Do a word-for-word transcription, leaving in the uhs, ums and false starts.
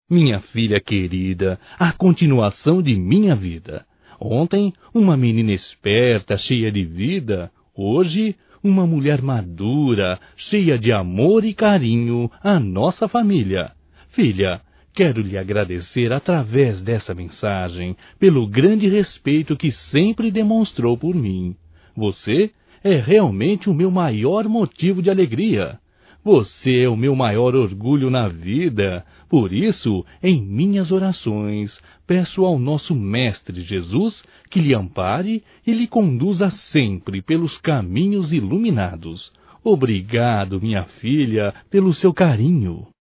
Minha filha querida, a continuação de minha vida. Ontem, uma menina esperta, cheia de vida. Hoje, uma mulher madura, cheia de amor e carinho, a nossa família. Filha, quero lhe agradecer através dessa mensagem pelo grande respeito que sempre demonstrou por mim. Você é realmente o meu maior motivo de alegria. Você é o meu maior orgulho na vida. Por isso, em minhas orações, peço ao nosso Mestre Jesus que lhe ampare e lhe conduza sempre pelos caminhos iluminados. Obrigado, minha filha, pelo seu carinho.